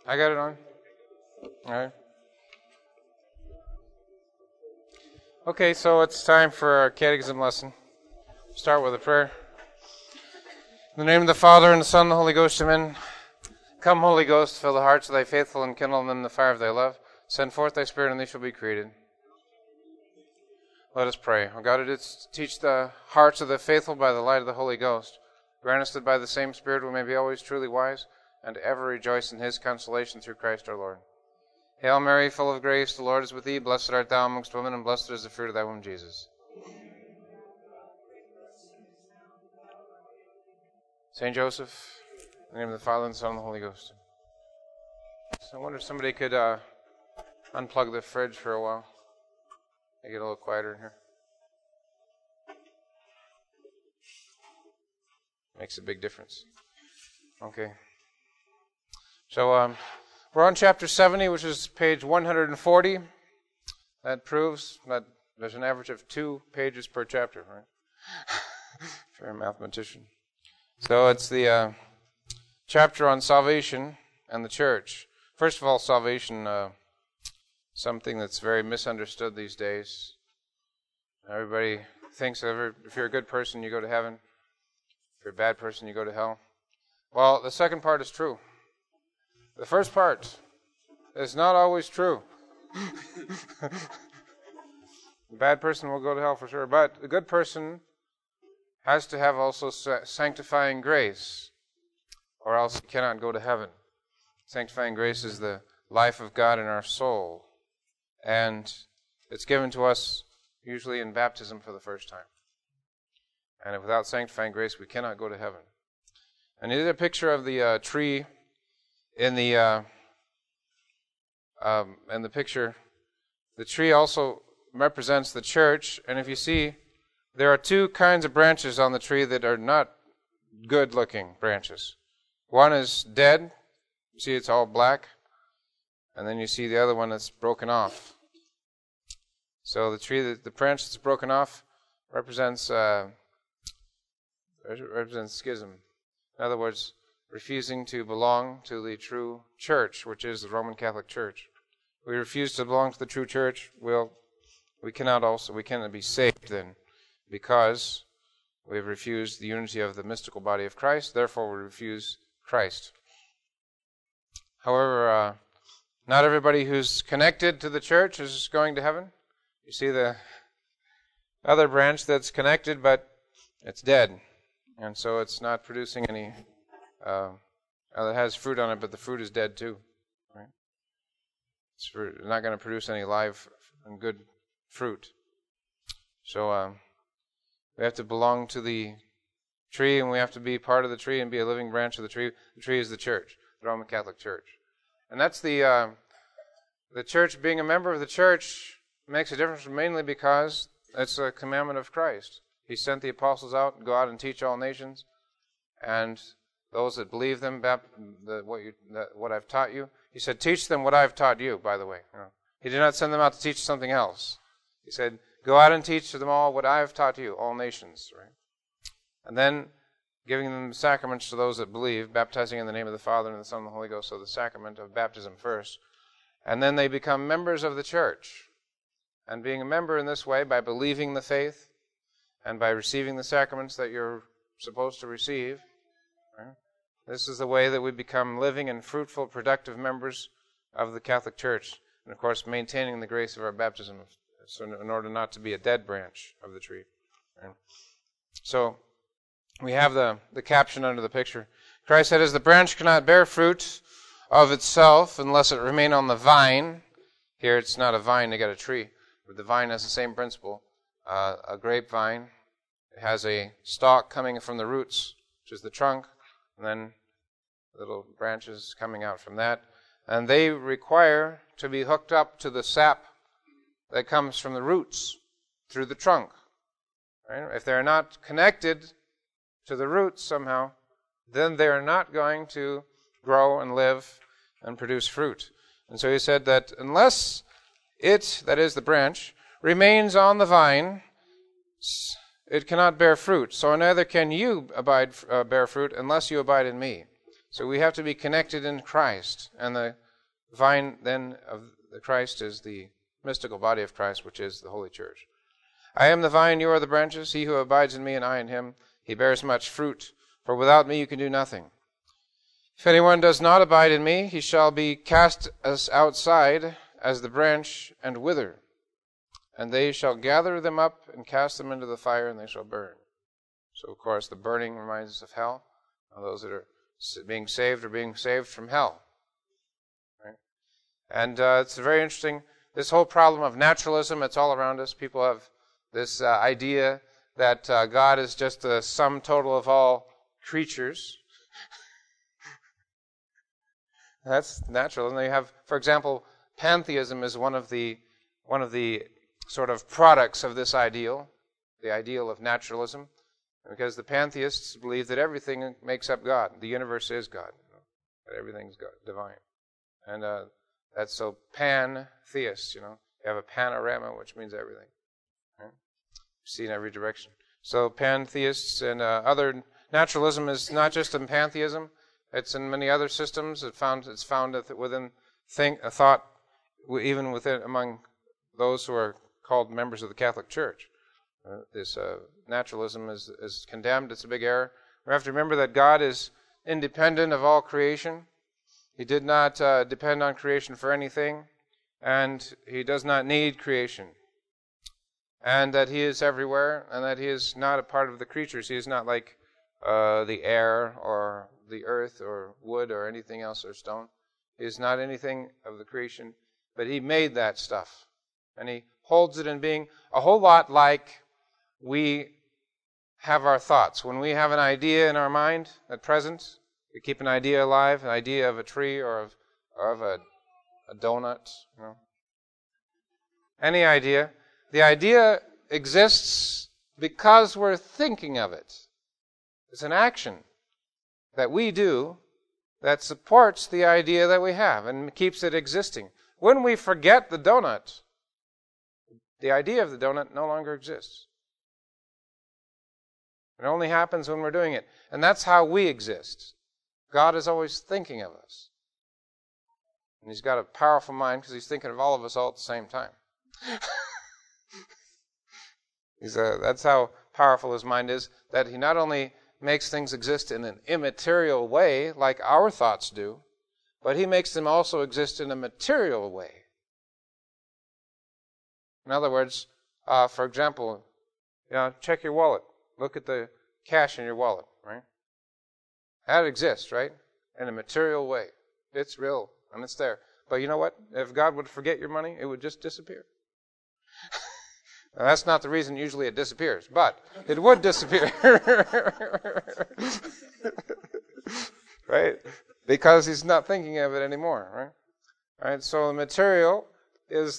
I got it on? All right. Okay, so it's time for our catechism lesson. Start with a prayer. In the name of the Father, and the Son, and the Holy Ghost, amen. Come, Holy Ghost, fill the hearts of thy faithful, and kindle in them the fire of thy love. Send forth thy Spirit, and they shall be created. Let us pray. O God, who didst teach the hearts of the faithful by the light of the Holy Ghost, grant us that by the same Spirit we may be always truly wise, and ever rejoice in his consolation through Christ our Lord. Hail Mary, full of grace, the Lord is with thee. Blessed art thou amongst women, and blessed is the fruit of thy womb, Jesus. Saint Joseph, in the name of the Father, and the Son, and the Holy Ghost. So I wonder if somebody could unplug the fridge for a while. Make it a little quieter in here. Makes a big difference. Okay. So we're on chapter 70, which is page 140. That proves that there's an average of 2 pages per chapter, right? If you're a mathematician. So it's the chapter on salvation and the church. First of all, salvation, something that's very misunderstood these days. Everybody thinks that if you're a good person, you go to heaven. If you're a bad person, you go to hell. Well, the second part is true. The first part is not always true. The bad person will go to hell for sure, but the good person has to have also sanctifying grace, or else he cannot go to heaven. Sanctifying grace is the life of God in our soul, and it's given to us usually in baptism for the first time. And without sanctifying grace, we cannot go to heaven. And he did a picture of the tree in the picture. The tree also represents the church, and if you see, there are 2 kinds of branches on the tree that are not good-looking branches. One is dead. You see, it's all black. And then you see the other one that's broken off. So the tree, the branch that's broken off, represents schism. In other words, refusing to belong to the true church, which is the Roman Catholic Church. We refuse to belong to the true church. We cannot be saved then, because we've refused the unity of the mystical body of Christ. Therefore, we refuse Christ. However, not everybody who's connected to the church is going to heaven. You see the other branch that's connected, but it's dead. And so it's not producing any, it has fruit on it, but the fruit is dead too. Right? It's not going to produce any live and good fruit. So we have to belong to the tree, and we have to be part of the tree and be a living branch of the tree. The tree is the church, the Roman Catholic Church. And that's the church. Being a member of the church makes a difference mainly because it's a commandment of Christ. He sent the apostles out and go out and teach all nations, and those that believe them, what I've taught you. He said, teach them what I've taught you, by the way. He did not send them out to teach something else. He said, go out and teach them all what I have taught you, all nations. Right? And then giving them sacraments to those that believe, baptizing in the name of the Father and the Son and the Holy Ghost, so the sacrament of baptism first. And then they become members of the church. And being a member in this way, by believing the faith, and by receiving the sacraments that you're supposed to receive, right? This is the way that we become living and fruitful, productive members of the Catholic Church. And of course, maintaining the grace of our baptism, so in order not to be a dead branch of the tree. Right? So we have the caption under the picture. Christ said, as the branch cannot bear fruit of itself unless it remain on the vine. Here it's not a vine, they got a tree. But the vine has the same principle. A grapevine, it has a stalk coming from the roots, which is the trunk, and then little branches coming out from that. And they require to be hooked up to the sap that comes from the roots through the trunk. Right? If they're not connected to the roots somehow, then they're not going to grow and live and produce fruit. And so he said that unless it, that is the branch, remains on the vine, it cannot bear fruit. So neither can you bear fruit unless you abide in me. So we have to be connected in Christ. And the vine then of the Christ is the mystical body of Christ, which is the Holy Church. I am the vine, you are the branches. He who abides in me and I in him, he bears much fruit. For without me you can do nothing. If anyone does not abide in me, he shall be cast outside as the branch and wither. And they shall gather them up and cast them into the fire, and they shall burn. So, of course, the burning reminds us of hell. Those that are being saved are being saved from hell. Right? And it's very interesting. This whole problem of naturalism, it's all around us. People have this idea that God is just the sum total of all creatures. That's natural. And they have, for example, pantheism is one of the sort of products of this ideal, the ideal of naturalism, because the pantheists believe that everything makes up God. The universe is God. That everything's God, divine. And that's so pantheist, You have a panorama, which means everything. Right? You see in every direction. So pantheists and other naturalism is not just in pantheism. It's in many other systems. It's found within a thought, even within among those who are called members of the Catholic Church. This naturalism is condemned. It's a big error. We have to remember that God is independent of all creation. He did not depend on creation for anything, and he does not need creation. And that he is everywhere, and that he is not a part of the creatures. He is not like the air or the earth or wood or anything else or stone. He is not anything of the creation, but he made that stuff. And he holds it in being a whole lot like we have our thoughts. When we have an idea in our mind at present, we keep an idea alive, an idea of a tree or of a donut, Any idea. The idea exists because we're thinking of it. It's an action that we do that supports the idea that we have and keeps it existing. When we forget the donut, the idea of the donut no longer exists. It only happens when we're doing it. And that's how we exist. God is always thinking of us. And he's got a powerful mind because he's thinking of all of us all at the same time. That's how powerful his mind is, that he not only makes things exist in an immaterial way like our thoughts do, but he makes them also exist in a material way. In other words, for example, check your wallet. Look at the cash in your wallet, right? That exists, right? In a material way. It's real, and it's there. But you know what? If God would forget your money, it would just disappear. Now, that's not the reason usually it disappears, but it would disappear. Right? Because he's not thinking of it anymore, right? All right, so the material is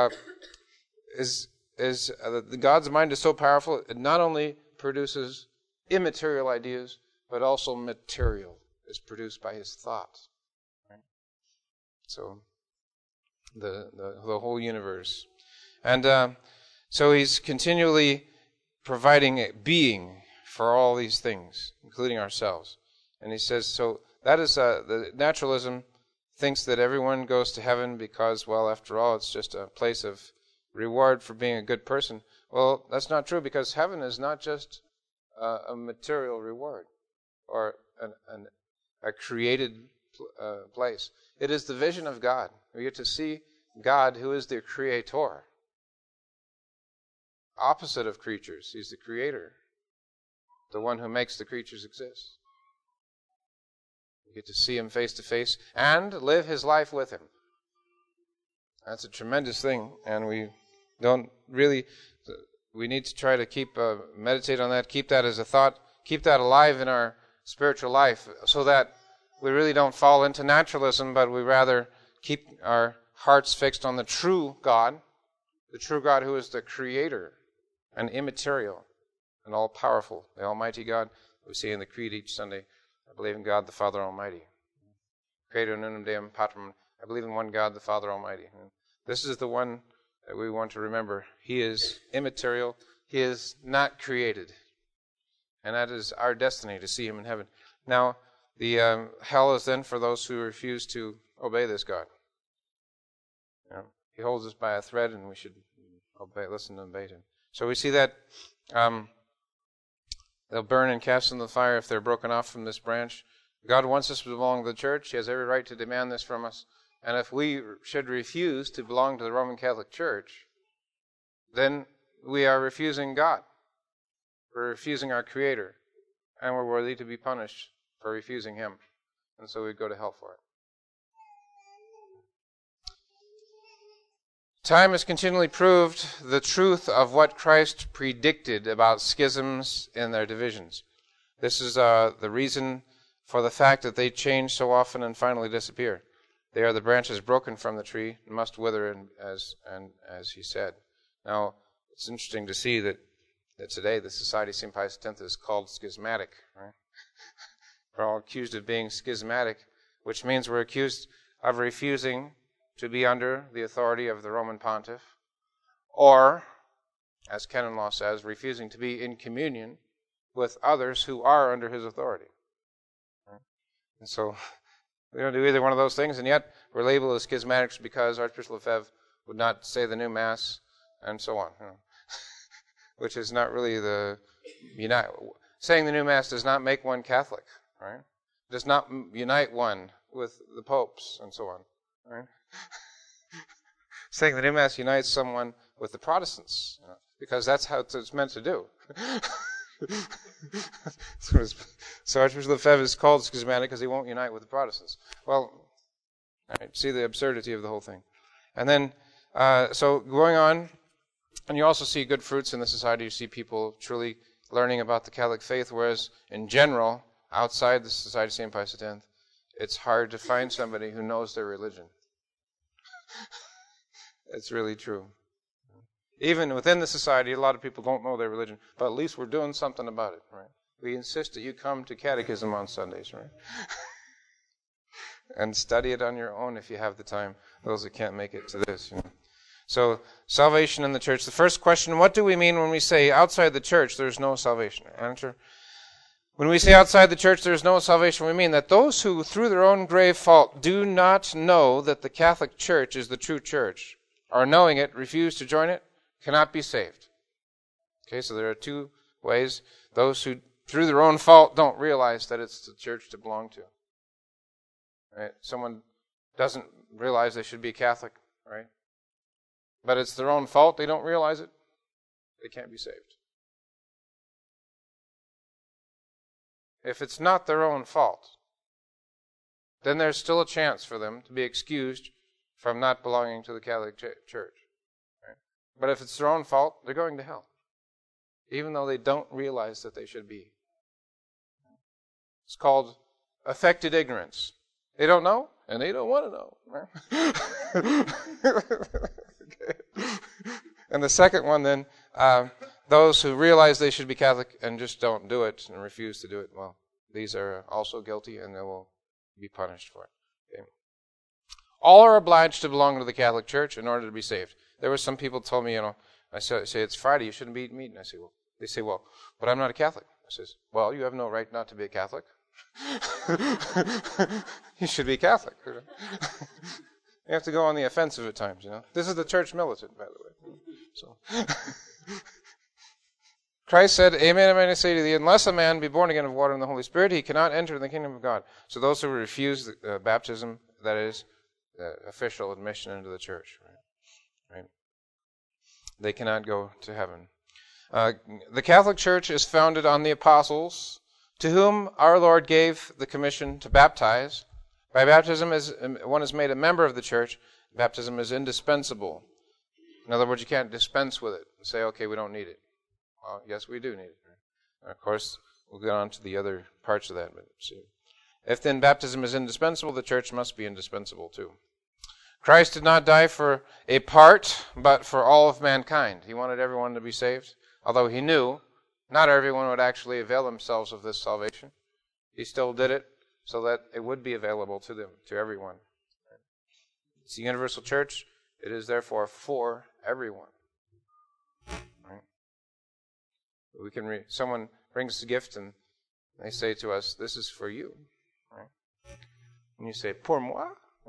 God's mind is so powerful, it not only produces immaterial ideas, but also material is produced by his thoughts. Right? So the whole universe. And so he's continually providing a being for all these things, including ourselves. And he says, so that is, the naturalism thinks that everyone goes to heaven because, well, after all, it's just a place of reward for being a good person. Well, that's not true, because heaven is not just a material reward or a created place. It is the vision of God. We get to see God, who is the creator. Opposite of creatures. He's the creator. The one who makes the creatures exist. We get to see him face to face and live his life with him. That's a tremendous thing, and we need to try to meditate on that, keep that as a thought, keep that alive in our spiritual life, so that we really don't fall into naturalism, but we rather keep our hearts fixed on the true God who is the creator and immaterial and all-powerful, the Almighty God. We see in the Creed each Sunday, I believe in God the Father Almighty. Creator nunum Deum Patrum. I believe in one God the Father Almighty. And this is the one that we want to remember. He is immaterial. He is not created. And that is our destiny, to see him in heaven. Now, The hell is then for those who refuse to obey this God. He holds us by a thread, and we should listen and obey him. So we see that they'll burn and cast into the fire if they're broken off from this branch. God wants us to belong to the church. He has every right to demand this from us. And if we should refuse to belong to the Roman Catholic Church, then we are refusing God. We're refusing our Creator. And we're worthy to be punished for refusing Him. And so we go to hell for it. Time has continually proved the truth of what Christ predicted about schisms and their divisions. This is the reason for the fact that they change so often and finally disappear. They are the branches broken from the tree and must wither, as he said. Now, it's interesting to see that today the Society of St. Pius X is called schismatic. Right? We're all accused of being schismatic, which means we're accused of refusing to be under the authority of the Roman Pontiff, or, as canon law says, refusing to be in communion with others who are under his authority. Right? And so we don't do either one of those things, and yet we're labeled as schismatics because Archbishop Lefebvre would not say the new Mass, and so on. Which is not really saying the new Mass does not make one Catholic, right? Does not unite one with the popes, and so on, right? Saying the new Mass unites someone with the Protestants, because that's how it's meant to do. So Archbishop Lefebvre is called schismatic because he won't unite with the Protestants. Well, all right, see the absurdity of the whole thing. And then, so going on, and you also see good fruits in the society. You see people truly learning about the Catholic faith, whereas in general, outside the Society of St. Pius X, it's hard to find somebody who knows their religion. It's really true. Even within the society, a lot of people don't know their religion, but at least we're doing something about it, right? We insist that you come to catechism on Sundays, right? And study it on your own if you have the time, those that can't make it to this, So, salvation in the church. The first question, what do we mean when we say outside the church there's no salvation? Answer. When we say outside the church there's no salvation, we mean that those who, through their own grave fault, do not know that the Catholic Church is the true church, or knowing it, refuse to join it, cannot be saved. Okay, so there are two ways. Those who, through their own fault, don't realize that it's the church to belong to. Right? Someone doesn't realize they should be Catholic, right? But it's their own fault, they don't realize it, they can't be saved. If it's not their own fault, then there's still a chance for them to be excused from not belonging to the Catholic Church. Right? But if it's their own fault, they're going to hell, even though they don't realize that they should be. It's called affected ignorance. They don't know, and they don't want to know. Right? Okay. And the second one then, those who realize they should be Catholic and just don't do it and refuse to do it, well, these are also guilty and they will be punished for it. Okay. All are obliged to belong to the Catholic Church in order to be saved. There were some people told me, I say it's Friday, you shouldn't be eating meat. And I say, they say, but I'm not a Catholic. I says, well, you have no right not to be a Catholic. You should be Catholic. You have to go on the offensive at times, This is the church militant, by the way. So, Christ said, Amen, amen, I say to thee, unless a man be born again of water and the Holy Spirit, he cannot enter the kingdom of God. So those who refuse baptism, that is, official admission into the church, right? They cannot go to heaven. The Catholic Church is founded on the apostles, to whom our Lord gave the commission to baptize. By baptism, one is made a member of the church. Baptism is indispensable. In other words, you can't dispense with it and say, okay, we don't need it. Well, yes, we do need it. And of course, we'll get on to the other parts of that. But see, if then baptism is indispensable, the church must be indispensable too. Christ did not die for a part, but for all of mankind. He wanted everyone to be saved, although he knew not everyone would actually avail themselves of this salvation. He still did it so that it would be available to them, to everyone. It's the universal church. It is therefore for everyone. Right? Someone brings a gift and they say to us, this is for you. And you say, pour moi?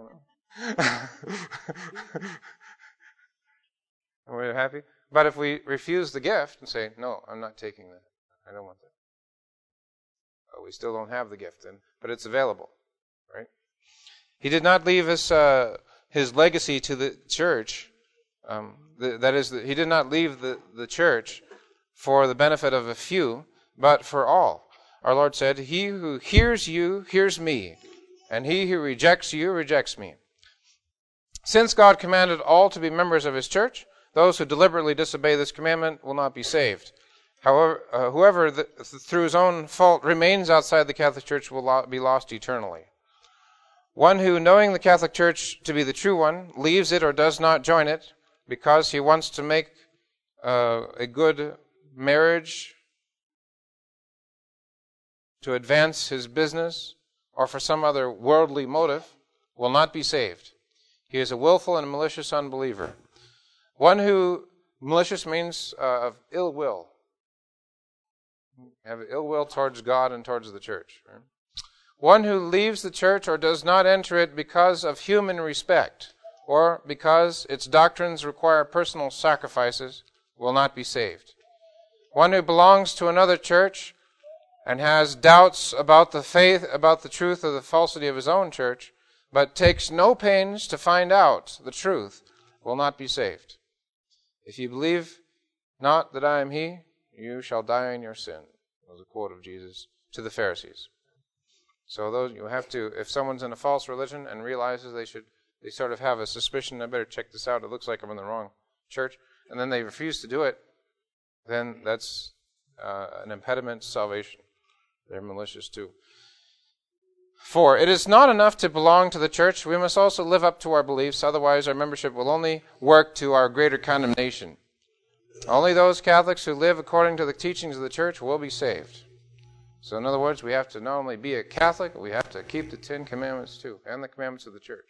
We're happy. But if we refuse the gift and say, no, I'm not taking that. I don't want that. Well, we still don't have the gift then, but it's available, right? He did not leave his legacy to the church. That is, he did not leave the church for the benefit of a few, but for all. Our Lord said, he who hears you hears me, and he who rejects you rejects me. Since God commanded all to be members of his church, those who deliberately disobey this commandment will not be saved. However, whoever through his own fault remains outside the Catholic Church will be lost eternally. One who, knowing the Catholic Church to be the true one, leaves it or does not join it because he wants to make a good marriage, to advance his business, or for some other worldly motive, will not be saved. He is a willful and malicious unbeliever. One who, malicious means of ill will. Have ill will towards God and towards the church. Right? One who leaves the church or does not enter it because of human respect, or because its doctrines require personal sacrifices, will not be saved. One who belongs to another church and has doubts about the faith, about the truth or the falsity of his own church, but takes no pains to find out the truth, will not be saved. If you believe not that I am he, you shall die in your sin, was a quote of Jesus to the Pharisees. So those you have to, if someone's in a false religion and realizes they sort of have a suspicion, I better check this out, it looks like I'm in the wrong church, and then they refuse to do it, then that's an impediment to salvation. They're malicious too. 4, it is not enough to belong to the church. We must also live up to our beliefs. Otherwise, our membership will only work to our greater condemnation. Only those Catholics who live according to the teachings of the church will be saved. So in other words, we have to not only be a Catholic, we have to keep the 10 Commandments too, and the commandments of the church.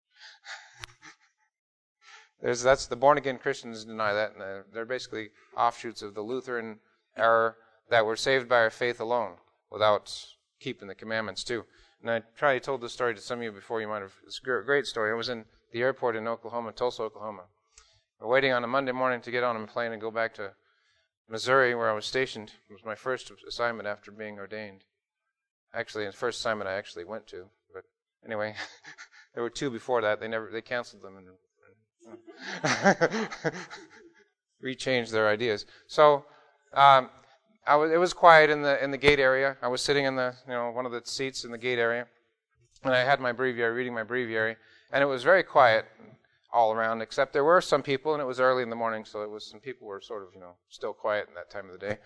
That's the born-again Christians deny that, and they're basically offshoots of the Lutheran error that we're saved by our faith alone, without keeping the commandments too. And I probably told this story to some of you before. You might have. It's a great story. I was in the airport in Oklahoma, Tulsa, Oklahoma. We're waiting on a Monday morning to get on a plane and go back to Missouri, where I was stationed. It was my first assignment after being ordained. Actually, the first assignment I actually went to. But anyway, there were 2 before that. They canceled them and rechanged their ideas. So it was quiet in the gate area. I was sitting in one of the seats in the gate area, and I had my breviary, reading my breviary, and it was very quiet all around, except there were some people, and it was early in the morning, so some people were sort of, still quiet in that time of the day.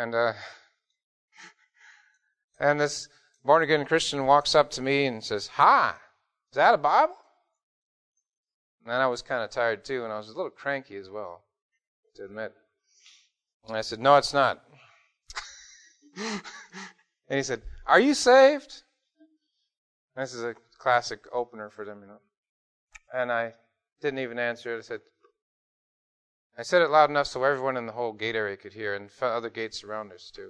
And this born-again Christian walks up to me and says, "Hi, is that a Bible?" And I was kind of tired too, and I was a little cranky as well, to admit. And I said, "No, it's not." And he said, "Are you saved?" And this is a classic opener for them, And I didn't even answer it. I said it loud enough so everyone in the whole gate area could hear, and other gates around us too.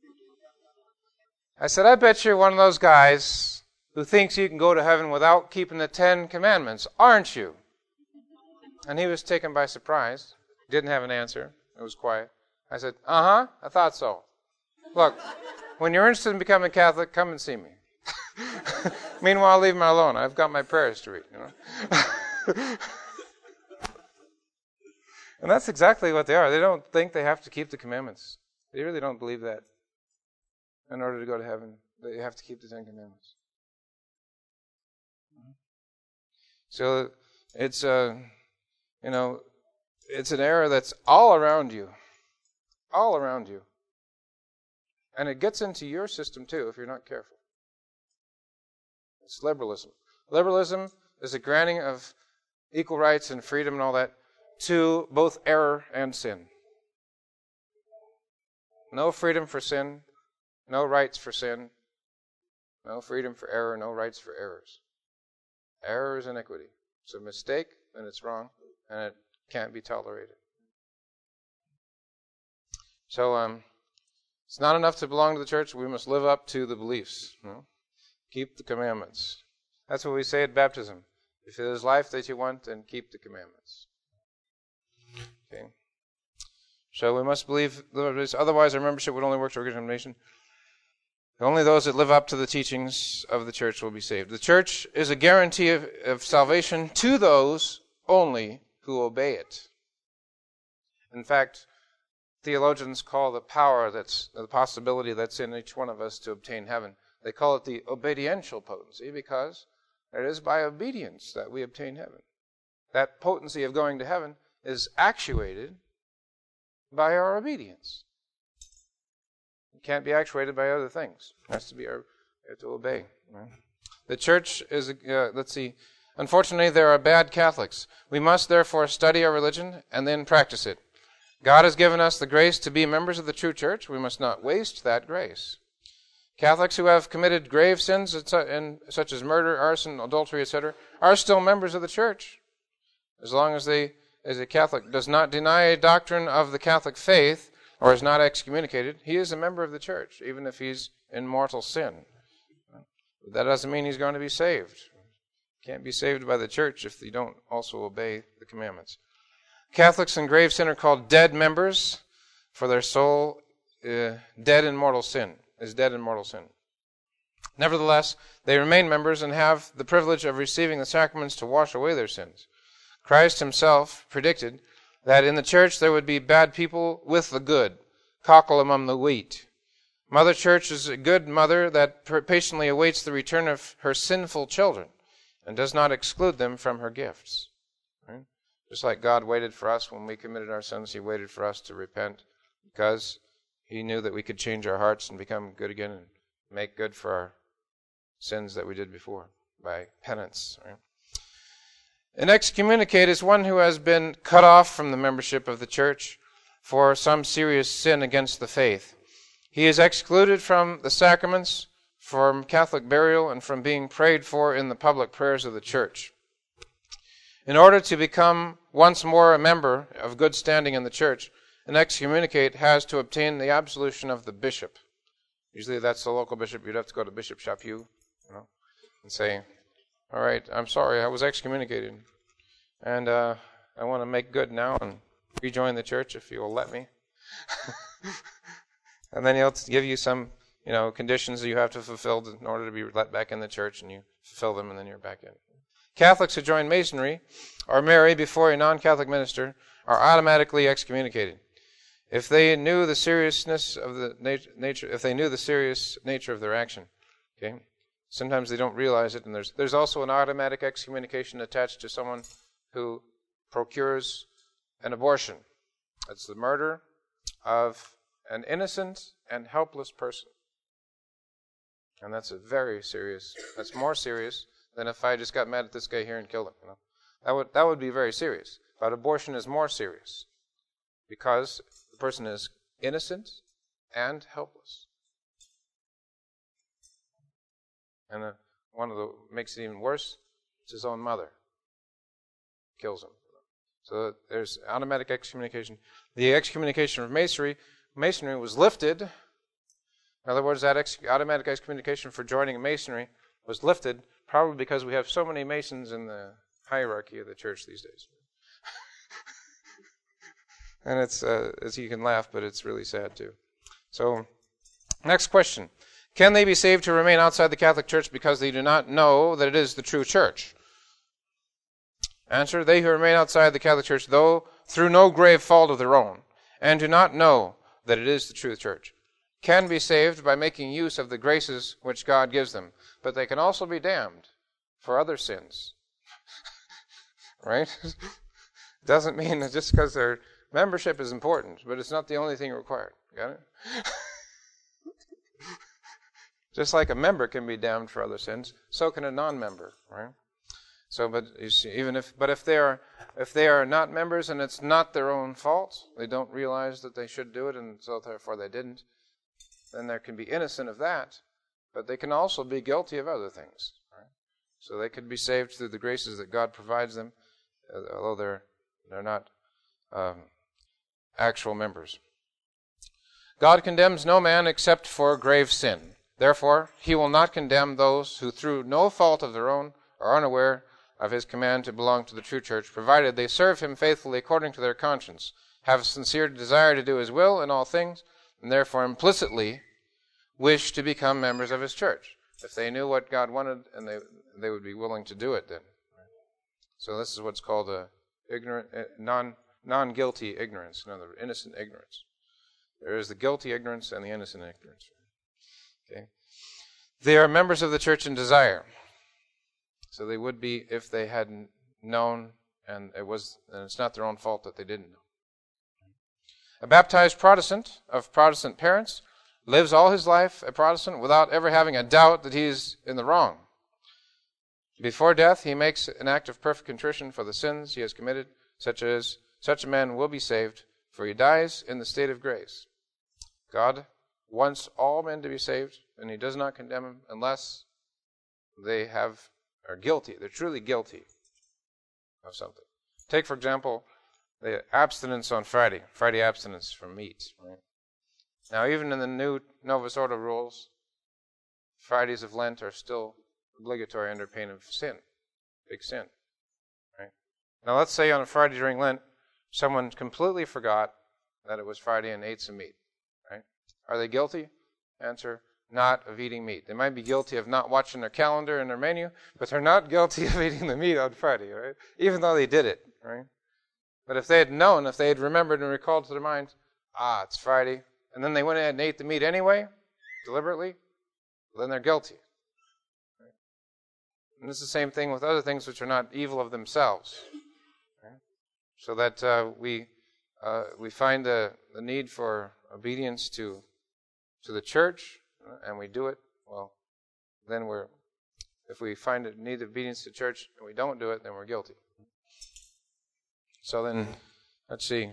I said, "I bet you're one of those guys who thinks you can go to heaven without keeping the 10 Commandments, aren't you?" And he was taken by surprise. Didn't have an answer. It was quiet. I said, "Uh-huh, I thought so. Look, when you're interested in becoming a Catholic, come and see me. Meanwhile, leave me alone. I've got my prayers to read, And that's exactly what they are. They don't think they have to keep the commandments. They really don't believe that. In order to go to heaven, they have to keep the 10 Commandments. So it's it's an error that's all around you. All around you. And it gets into your system too if you're not careful. It's liberalism. Liberalism is a granting of equal rights and freedom and all that to both error and sin. No freedom for sin, no rights for sin, no freedom for error, no rights for errors. Error is iniquity. It's a mistake, and it's wrong, and it can't be tolerated. So it's not enough to belong to the church. We must live up to the beliefs. Keep the commandments. That's what we say at baptism. If it is life that you want, then keep the commandments. Okay. So we must believe, otherwise our membership would only work to condemnation. Only those that live up to the teachings of the church will be saved. The church is a guarantee of salvation to those only who obey it. In fact, theologians call the power that's the possibility that's in each one of us to obtain heaven, they call it the obediential potency, because it is by obedience that we obtain heaven. That potency of going to heaven is actuated by our obedience. It can't be actuated by other things. It has to be we have to obey. The church is, unfortunately there are bad Catholics. We must therefore study our religion and then practice it. God has given us the grace to be members of the true church. We must not waste that grace. Catholics who have committed grave sins such as murder, arson, adultery, etc., are still members of the church. As long as a Catholic does not deny a doctrine of the Catholic faith or is not excommunicated, he is a member of the church, even if he's in mortal sin. That doesn't mean he's going to be saved. Can't be saved by the church if you don't also obey the commandments. Catholics in grave sin are called dead members, for their soul dead in mortal sin. Nevertheless, they remain members and have the privilege of receiving the sacraments to wash away their sins. Christ himself predicted that in the church there would be bad people with the good, cockle among the wheat. Mother Church is a good mother that patiently awaits the return of her sinful children and does not exclude them from her gifts. Right? Just like God waited for us when we committed our sins, he waited for us to repent because he knew that we could change our hearts and become good again and make good for our sins that we did before by penance. Right? An excommunicate is one who has been cut off from the membership of the church for some serious sin against the faith. He is excluded from the sacraments, from Catholic burial, and from being prayed for in the public prayers of the church. In order to become once more a member of good standing in the church, an excommunicate has to obtain the absolution of the bishop. Usually that's the local bishop. You'd have to go to Bishop Chaput, and say, all right, I'm sorry, I was excommunicated, and I want to make good now and rejoin the church if you'll let me. And then he'll give you some, conditions that you have to fulfill in order to be let back in the church, and you fulfill them, and then you're back in. Catholics who join Masonry or marry before a non-Catholic minister are automatically excommunicated. If they knew the seriousness of the nature, if they knew the serious nature of their action, okay. Sometimes they don't realize it, and there's also an automatic excommunication attached to someone who procures an abortion. That's the murder of an innocent and helpless person. And that's that's more serious than if I just got mad at this guy here and killed him. That would be very serious. But abortion is more serious because the person is innocent and helpless. And one of the makes it even worse, it's his own mother. Kills him. So there's automatic excommunication. The excommunication of Masonry was lifted. In other words, that automatic excommunication for joining Masonry was lifted probably because we have so many Masons in the hierarchy of the church these days. And it's, as you can laugh, but it's really sad too. So, next question. Can they be saved to remain outside the Catholic Church because they do not know that it is the true church? Answer, they who remain outside the Catholic Church, though through no grave fault of their own, and do not know that it is the true church, can be saved by making use of the graces which God gives them. But they can also be damned for other sins. Right? Doesn't mean that just because their membership is important, but it's not the only thing required. Got it? Just like a member can be damned for other sins, so can a non-member, right? So, but you see, if they are not members and it's not their own fault, they don't realize that they should do it, and so therefore they didn't, then they can be innocent of that, but they can also be guilty of other things, right? So they could be saved through the graces that God provides them, although they're not actual members. God condemns no man except for grave sin. Therefore, he will not condemn those who through no fault of their own are unaware of his command to belong to the true church, provided they serve him faithfully according to their conscience, have a sincere desire to do his will in all things, and therefore implicitly wish to become members of his church. If they knew what God wanted, and they would be willing to do it then. So this is what's called a non-guilty ignorance, in other words, innocent ignorance. There is the guilty ignorance and the innocent ignorance. Okay. They are members of the church in desire. So they would be if they hadn't known, and it's not their own fault that they didn't know. A baptized Protestant of Protestant parents lives all his life a Protestant without ever having a doubt that he's in the wrong. Before death, he makes an act of perfect contrition for the sins he has committed, such a man will be saved, for he dies in the state of grace. God wants all men to be saved, and he does not condemn them unless they are guilty. They're truly guilty of something. Take, for example, the abstinence on Friday abstinence from meat. Right? Now, even in the new Novus Ordo rules, Fridays of Lent are still obligatory under pain of sin, big sin. Right? Now, let's say on a Friday during Lent, someone completely forgot that it was Friday and ate some meat. Right? Are they guilty? Answer, not of eating meat. They might be guilty of not watching their calendar and their menu, but they're not guilty of eating the meat on Friday, right? Even though they did it, right? But if they had known, if they had remembered and recalled to their minds, it's Friday, and then they went ahead and ate the meat anyway, deliberately, then they're guilty. Right? And it's the same thing with other things which are not evil of themselves. Right? So that we find the need for obedience to the church, and we do it, well, then if we find a need of obedience to the church and we don't do it, then we're guilty. So then, let's see.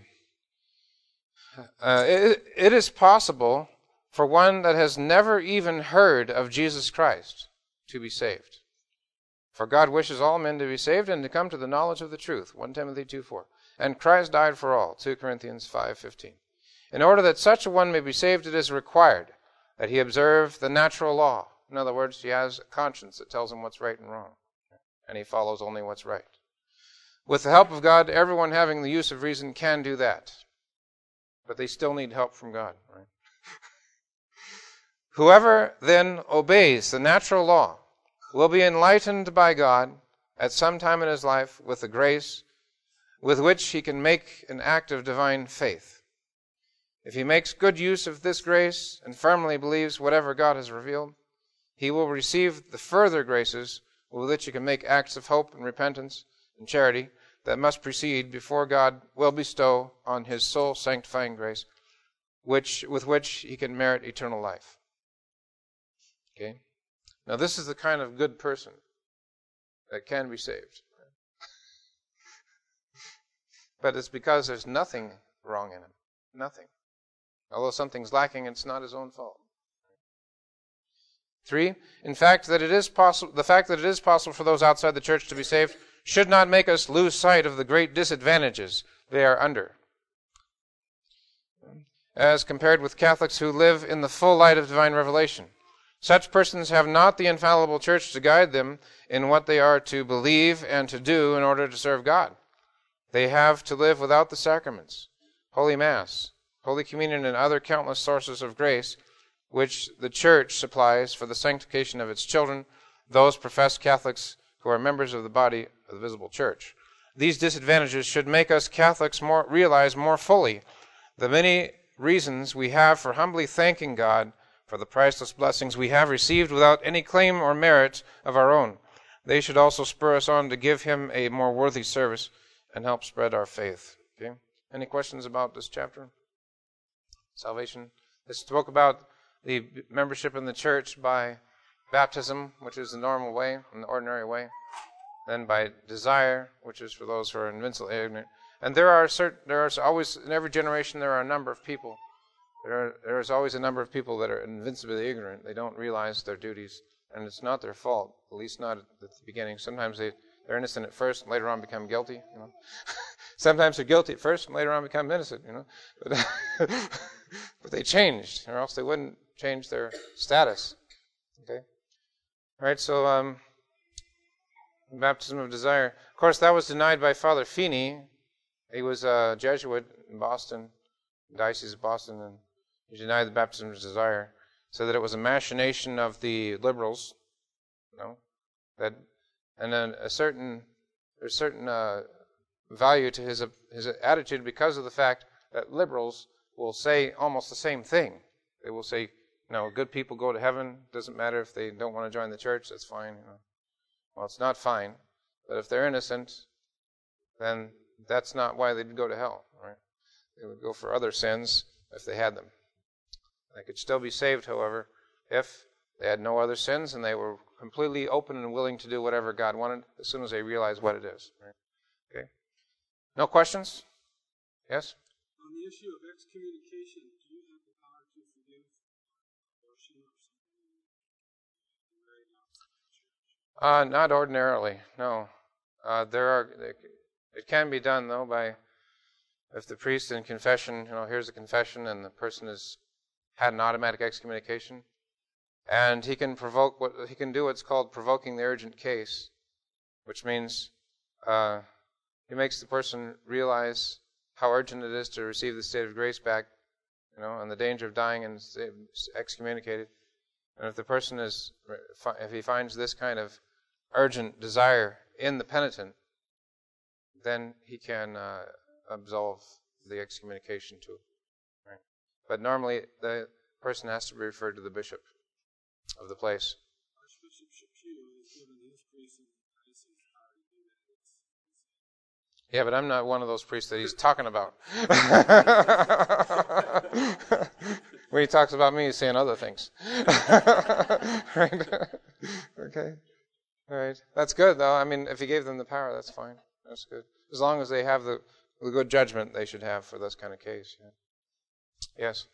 It is possible for one that has never even heard of Jesus Christ to be saved. For God wishes all men to be saved and to come to the knowledge of the truth. 1 Timothy 2:4. And Christ died for all. 2 Corinthians 5:15. In order that such a one may be saved, it is required that he observe the natural law. In other words, he has a conscience that tells him what's right and wrong. And he follows only what's right. With the help of God, everyone having the use of reason can do that. But they still need help from God. Right? Whoever then obeys the natural law will be enlightened by God at some time in his life with the grace with which he can make an act of divine faith. If he makes good use of this grace and firmly believes whatever God has revealed, he will receive the further graces with which he can make acts of hope and repentance and charity that must precede before God will bestow on his soul sanctifying grace, with which he can merit eternal life. Okay? Now this is the kind of good person that can be saved. But it's because there's nothing wrong in him. Nothing. Although something's lacking, it's not his own fault. 3, the fact that it is possible for those outside the church to be saved should not make us lose sight of the great disadvantages they are under. As compared with Catholics who live in the full light of divine revelation, such persons have not the infallible church to guide them in what they are to believe and to do in order to serve God. They have to live without the sacraments, Holy Mass, Holy Communion, and other countless sources of grace which the Church supplies for the sanctification of its children, those professed Catholics who are members of the body of the visible Church. These disadvantages should make us Catholics realize more fully the many reasons we have for humbly thanking God for the priceless blessings we have received without any claim or merit of our own. They should also spur us on to give him a more worthy service and help spread our faith. Okay? Any questions about this chapter? Salvation. This spoke about the membership in the church by baptism, which is the normal way, in the ordinary way. Then by desire, which is for those who are invincibly ignorant. And there are always, in every generation, there are a number of people. There is always a number of people that are invincibly ignorant. They don't realize their duties, and it's not their fault, at least not at the beginning. Sometimes they're innocent at first and later on become guilty. You know? Sometimes they're guilty at first and later on become innocent. You know, but they changed, or else they wouldn't change their status. Okay, all right. So Baptism of desire. Of course, that was denied by Father Feeney. He was a Jesuit in Boston, Diocese of Boston, and he denied the baptism of desire. Said that it was a machination of the liberals. That, and then there's certain value to his attitude because of the fact that liberals will say almost the same thing. They will say, good people go to heaven. Doesn't matter if they don't want to join the church. That's fine. Well, it's not fine. But if they're innocent, then that's not why they'd go to hell. Right? They would go for other sins if they had them. They could still be saved, however, if they had no other sins and they were completely open and willing to do whatever God wanted as soon as they realized what it is. Right? Okay. No questions? Yes? On the issue of excommunication, do you have the power to forgive abortion or something? Not ordinarily, no. It can be done, though, by if the priest in confession, here's a confession and the person has had an automatic excommunication, and he can do what's called provoking the urgent case, which means he makes the person realize how urgent it is to receive the state of grace back, and the danger of dying and excommunicated. And if the person if he finds this kind of urgent desire in the penitent, then he can absolve the excommunication too. Right? But normally the person has to be referred to the bishop of the place. Archbishop Chaput has given his priests in the diocese power to do that. Yeah, but I'm not one of those priests that he's talking about. When he talks about me, he's saying other things. Right? Okay. All right. That's good, though. I mean, if he gave them the power, that's fine. That's good. As long as they have the good judgment they should have for this kind of case. Yeah. Yes?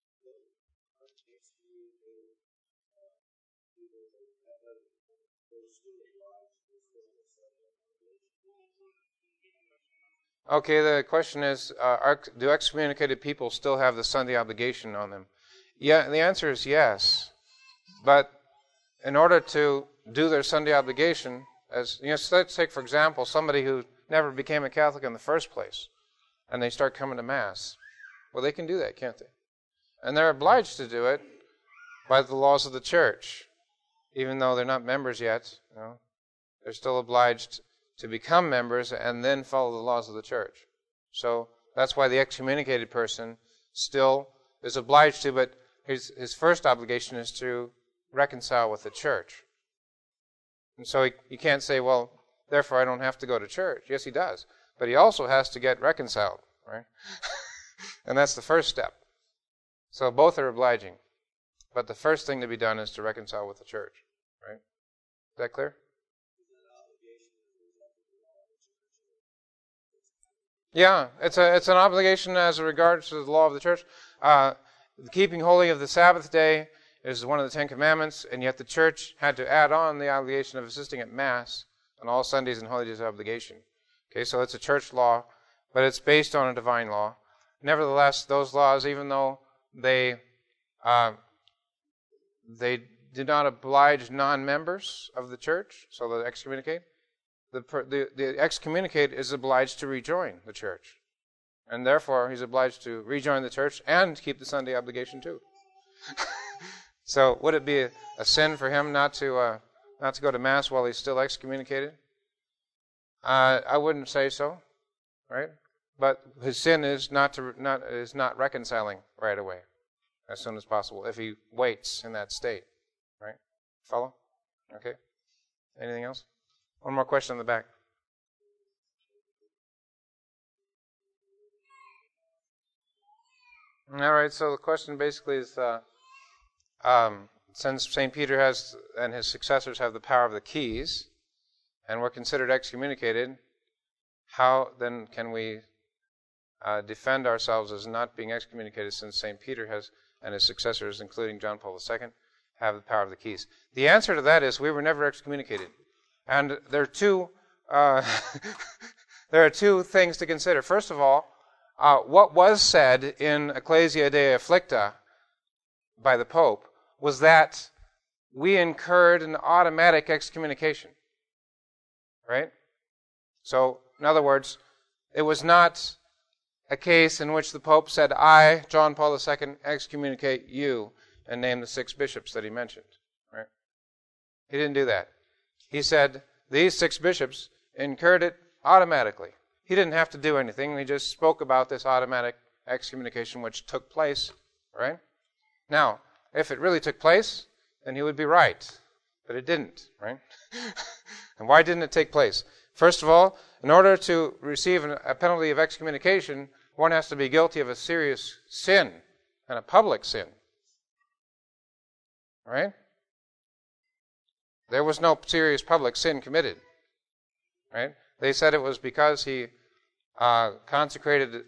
Okay, the question is, do excommunicated people still have the Sunday obligation on them? Yeah, the answer is yes. But in order to do their Sunday obligation, let's take, for example, somebody who never became a Catholic in the first place, and they start coming to Mass. Well, they can do that, can't they? And they're obliged to do it by the laws of the Church. Even though they're not members yet, they're still obliged to become members and then follow the laws of the Church. So that's why the excommunicated person still is obliged to, but his first obligation is to reconcile with the Church. And so you can't say, well, therefore I don't have to go to church. Yes, he does. But he also has to get reconciled, right? And that's the first step. So both are obliging. But the first thing to be done is to reconcile with the Church, right? Is that clear? Yeah, it's an obligation as regards to the law of the Church. The keeping holy of the Sabbath day is one of the Ten Commandments, and yet the Church had to add on the obligation of assisting at Mass on all Sundays and holidays of obligation. Okay, so it's a church law, but it's based on a divine law. Nevertheless, those laws, even though they did not oblige non-members of the Church, so they excommunicate, the excommunicate is obliged to rejoin the Church. And therefore, he's obliged to rejoin the Church and keep the Sunday obligation too. So, would it be a sin for him not to go to Mass while he's still excommunicated? I wouldn't say so, right? But his sin is not reconciling right away, as soon as possible, if he waits in that state, right? Follow? Okay. Anything else? One more question in the back. All right, so the question basically is, since St. Peter has and his successors have the power of the keys, and we're considered excommunicated, how then can we defend ourselves as not being excommunicated, since St. Peter has and his successors, including John Paul II, have the power of the keys? The answer to that is we were never excommunicated. And there are two things to consider. First of all, what was said in Ecclesia de Afflicta by the Pope was that we incurred an automatic excommunication. Right? So, in other words, it was not a case in which the Pope said, I, John Paul II, excommunicate you, and named the 6 bishops that he mentioned. Right? He didn't do that. He said, these 6 bishops incurred it automatically. He didn't have to do anything. He just spoke about this automatic excommunication which took place. Right? Now, if it really took place, then he would be right. But it didn't. Right? And why didn't it take place? First of all, in order to receive a penalty of excommunication, one has to be guilty of a serious sin and a public sin. Right? There was no serious public sin committed. Right? They said it was because he consecrated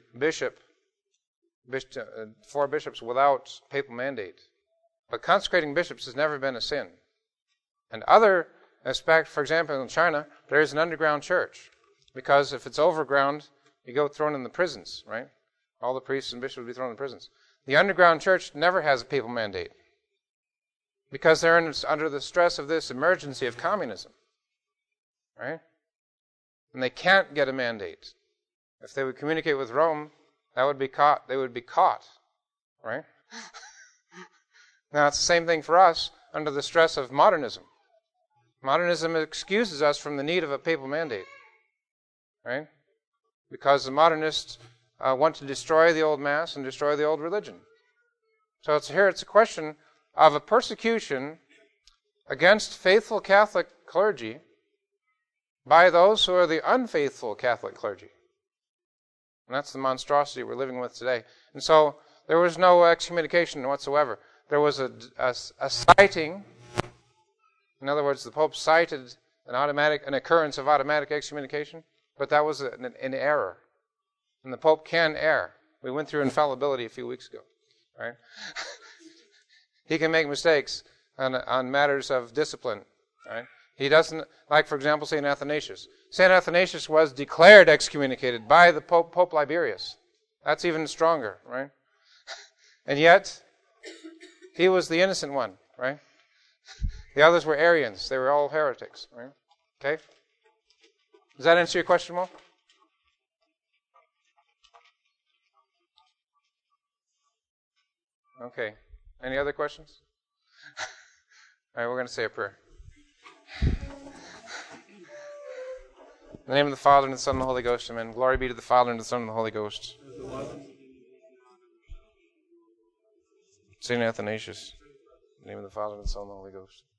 4 bishops without papal mandate. But consecrating bishops has never been a sin. And other aspects, for example, in China, there is an underground church. Because if it's overground, you go thrown in the prisons, right? All the priests and bishops would be thrown in the prisons. The underground church never has a papal mandate. Because they're under the stress of this emergency of communism. Right? And they can't get a mandate. If they would communicate with Rome, that would be caught. They would be caught. Right? Now, it's the same thing for us under the stress of modernism. Modernism excuses us from the need of a papal mandate. Right? Because the modernists want to destroy the old Mass and destroy the old religion. So it's a question of a persecution against faithful Catholic clergy by those who are the unfaithful Catholic clergy. And that's the monstrosity we're living with today. And so there was no excommunication whatsoever. There was a citing. In other words, the Pope cited an occurrence of automatic excommunication, but that was an error. And the Pope can err. We went through infallibility a few weeks ago. Right? He can make mistakes on matters of discipline. Right? He doesn't, like, for example, St. Athanasius. St. Athanasius was declared excommunicated by the Pope Liberius. That's even stronger, right? And yet, he was the innocent one, right? The others were Arians. They were all heretics, right? Okay? Does that answer your question, Mo? Okay. Any other questions? All right, we're going to say a prayer. In the name of the Father, and the Son, and the Holy Ghost, amen. Glory be to the Father, and the Son, and the Holy Ghost. St. Athanasius. In the name of the Father, and the Son, and the Holy Ghost.